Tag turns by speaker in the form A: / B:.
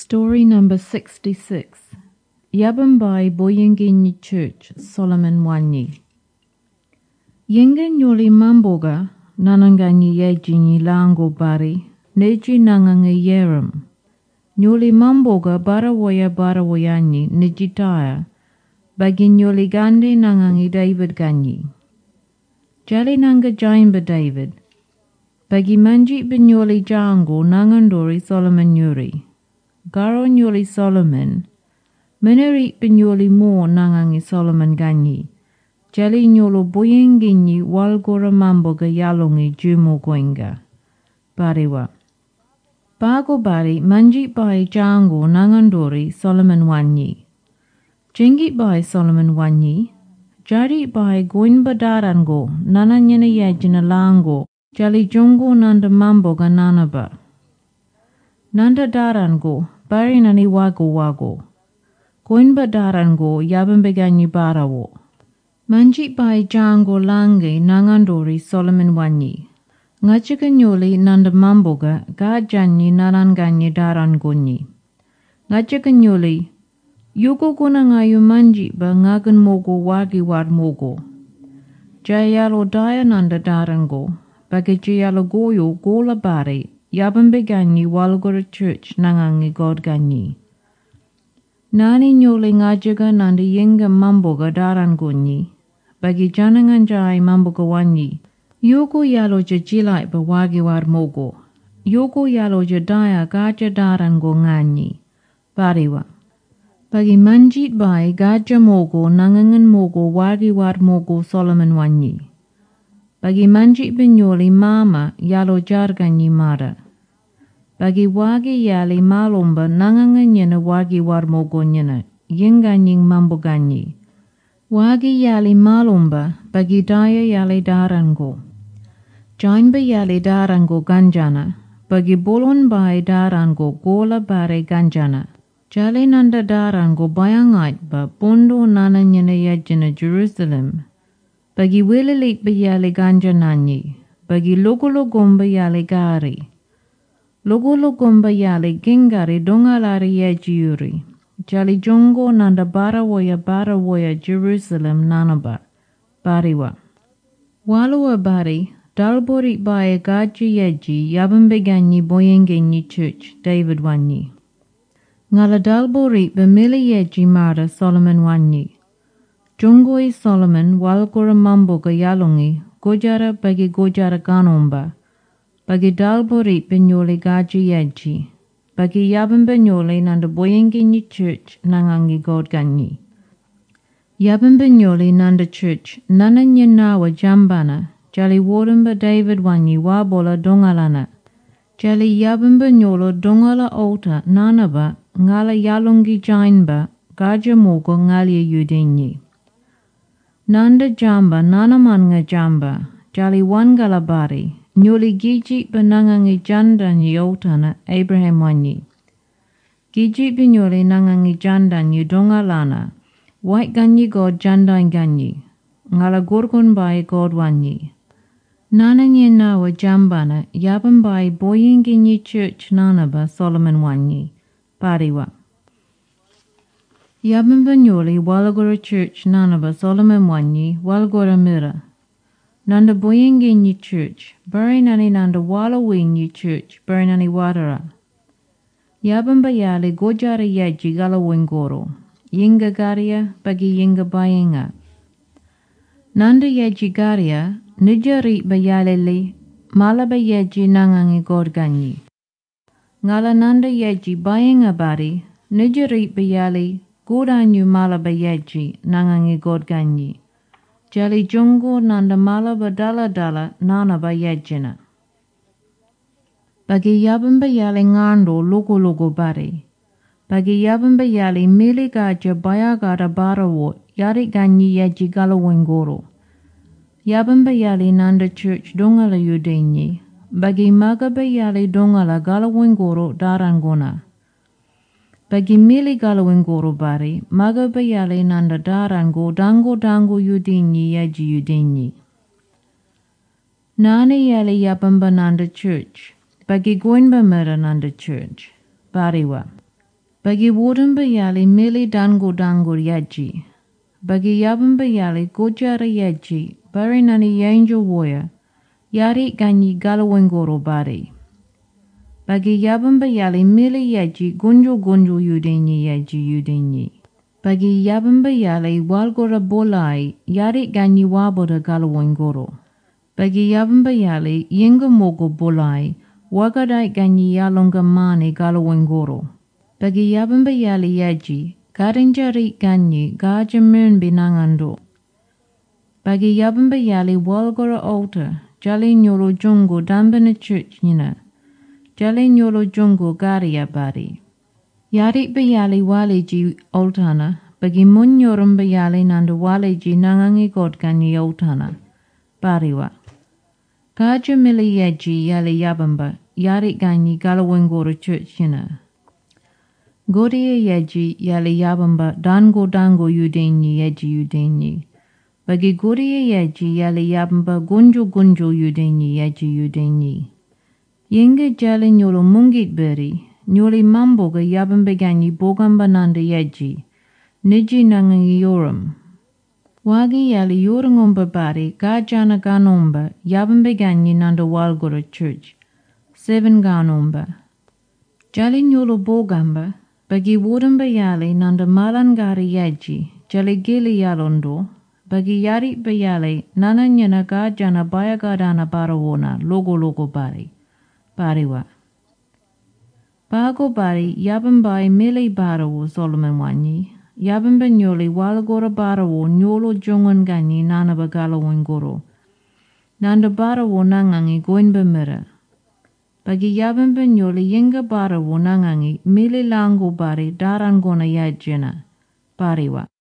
A: Story number 66. Yabambai Boyengini Church, Solomon Wanyi. Yengen yoli mamboga, nananganyi yejini lango bari, neji nangangi yerum. Nyoli mamboga barawoyanyi, nijitaya, bagi nyoli gande nangangi David ganyi. Jali nanga jaimba David, bagi manjit benyoli jango nangandori Solomon yuri. Garo nyoli Solomon, menerit penyoli mo nangangi Solomon ganyi. Jali nyolo boyenginyi walgora mamboga yalongi jumo goinga. Bariwa. Bago bari manjit bai jango nangandori Solomon wanyi. Jengit bai Solomon wanyi. Jari bai goin badarango nananyana yajina lango. Jali jongo nanda mamboga nanaba. Nanda darango. Bari nani wago. Koin badarango yabambeganyi barawo. Manjit bai jango lange nangandori Solomon wanyi. Ngachika nyoli nanda mamboga gajanyi naranganyi darangonyi. Ngachika nyoli yugo guna ngayu manjit ba ngagan mogo wagi war mogo. Jayalo daya nanda darango. Bagi jayalo goyo gola bari. Yabambeganyi walgora church nangangi God ganyi. Nani nyoli ngajaga nanda yenga mamboga darangonyi. Bagi janangan jai mamboga wanyi. Yogo yalo jajilai bawagi war mogo. Yogo yalo jadaya gaja darango nganyi. Bariwa. Bagi manjit bai gaja mogo nangangan mogo wagi war mogo Solomon wanyi. Bagi manjit benyoli mama yalo jarganyi mara. Bagi wagi yali malomba nanganganyana wagi war mogo nyana, yenganying mamboganyi. Wagi yali malomba, bagi daya yali darango. Jainba yali darango ganjana, bagi bolon bai darango gola bare ganjana. Jali nanda darango bayangait ba bondo nananyana yajana Jerusalem. Bagi wililik ba yali ganjananyi, bagi logologomba yali gari. Logologomba yali gengari dongalari yajiuri. Jali jongo nanda barawoya Jerusalem nanaba. Bariwa. Walua bari, dalbori baya gaji yaji yabambeganyi boyengenyi church David wanyi. Ngala dalbori bemili yaji mara Solomon wanyi. Jongoi Solomon walgora mamboga yalongi gojara bagi gojara ganomba. Bagi dalbori benyoli gaji yaji. Bagi yabam benyoli nanda boyenginyi church nangangi God ganyi. Yabam benyoli nanda church nananya nawa jambana. Jali wodamba David wanyi wabola dongalana. Jali yabam benyolo dongala ota nanaba ngala yalongi jainba gaja mogo ngalia yudenyi. Nanda jamba nanamanga jamba. Jali wangala bari. Nyoli giji benangangi jandanyi otana Abraham wanyi. Giji benyoli nangangi jandanyi dongalana. White ganyi God jandan ganyi. Ngala gorgon bai God wanyi. Nananya nawa jambana yabam bai boyenginyi church nanaba Solomon wanyi. Pariwa. Yabam benyoli walgora church nanaba Solomon wanyi walgora mira. Nanda boyengenyi church, bari nani nanda walawinyi church, bari nani wadara. Yabamba yali gojara yaji gala wengoro, yinga garia bagi yinga bayenga. Nanda yaji garia, nijari bayalili, malaba yaji nangangi God ganyi. Ngala nanda yaji bayenga bari, nijari bayali, godanyu malaba yaji nangangi God ganyi. Jali jongo nanda malaba dala nanaba yajina. Bagi yabamba yali ngando logo bari. Bagi yabamba yali mili gaja bayagara barawo yari ganyi yaji gala wengoro. Yabamba yali nanda church dongala yudenyi. Bagi magaba yali dongala gala wengoro darangona. Bagi mili galawengoro bari, magaba yali nanda darango dango yudinyi yaji yudinyi. Nani yali yabamba nanda church, bagi goinba mera nanda church. Bariwa. Bagi wurden bayali mili dango yaji. Bagi yaban bayali gojara yaji, bari nani yanjo woya, yari ganyi galawengoro bari. Bagi yaban bayali mili yaji gunjo yudenyi yaji. Bagi yaban bayali walgora bolai, yari ganyi waboda galawengoro. Bagi yaban bayali yenga mogo bolai, wagadai ganyi yalonga mane galawengoro. Bagi yaban bayali yaji, garinjari ganyi gajamun binangando. Bagi yaban bayali walgora altar, jali nyolo jongo dambana church nina. Jali nyolo jongo garia bari. Yari bayali waleji altana, bagi mun nyorum bayali nanda waleji nangangi god ganyi altana. Bariwa. Gaja mili yaji yali yabamba, yari ganyi galawengoro church nina. Godiya yaji yali yabamba dango yudenyi yaji. Bagi godiya yaji yali yabamba gunjo yudenyi. Yenga jali nyolo mungit beri, nyoli mamboga yabamba ganyi bogamba nanda yaji. Niji nangangi yoram. Wagi yali yorangomba bari gajana ganomba yabamba ganyi nanda walgora church. 7 ganomba. Jali nyolo bogamba, bagi wurden bayali nanda malangari yaji, jali gili yalondo, bagi yari bayali nana nyana gajana bayagadana barawona logo bari. Bariwa. Bago bari yabambai mili barawo Solomon wanyi, yabamba nyoli walagora barawo nyolo jongon ganyi nana bagala wengoro. Nanda barawo nangangi goin bemira. Bagi yabamba nyoli yenga barawo nangangi mili lango bari darangona yajina. Bariwa.